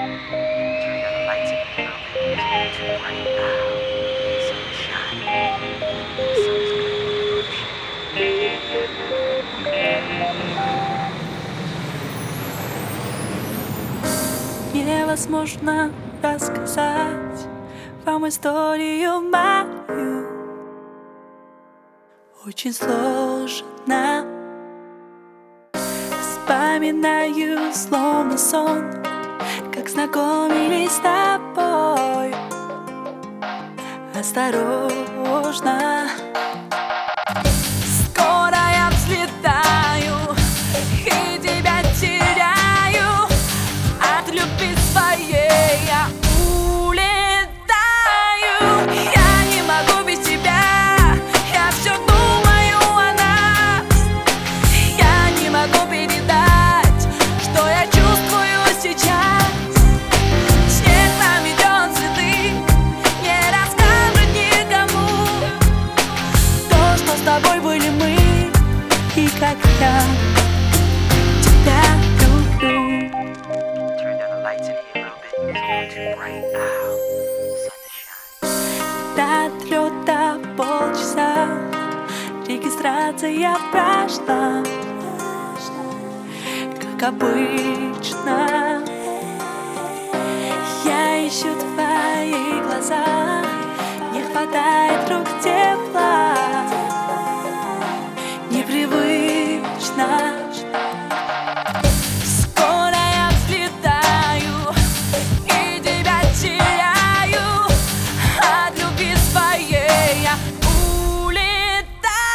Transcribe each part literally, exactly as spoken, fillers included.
Turn down the lights in here a little bit. It's too bright now. The sun is shining. The sun is good. Невозможно рассказать вам историю мою. Очень сложно. Вспоминаю словно сон, как знакомились с тобой. Осторожно. Скоро я взлетаю и тебя теряю. От любви своей я улетаю. Я не могу без тебя. Я все думаю о нас. Я не могу передать, что я чувствую сейчас. Снег наметен цветы, не расскажет никому то, что с тобой были мы, и как я тебя люблю. Turn down the lights in here a little bit. It's too bright now. The sun is shining. До отлета полчаса, регистрация прошла, как обычно. Я ищу твои глаза, не хватает рук тепла, непривычно. Скоро я взлетаю и тебя теряю. От любви своей я улетаю.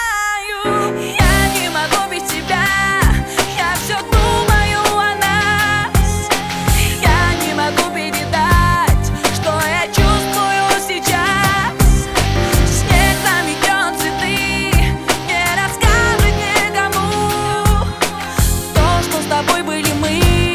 Я не могу без тебя. Я все думаю о нас. Я не могу передать, что я чувствую сейчас. Снег наметен цветы, не расскажет никому то, что с тобой были мы.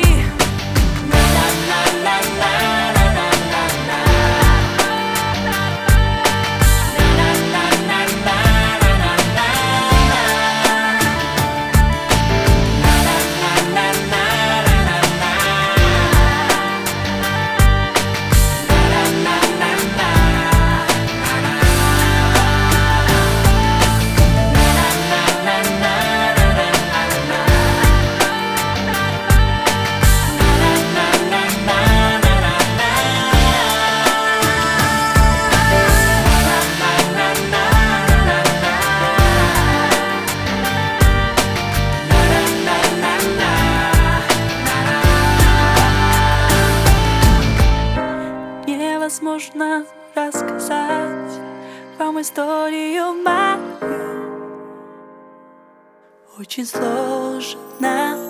Невозможно рассказать вам историю мою. Очень сложно.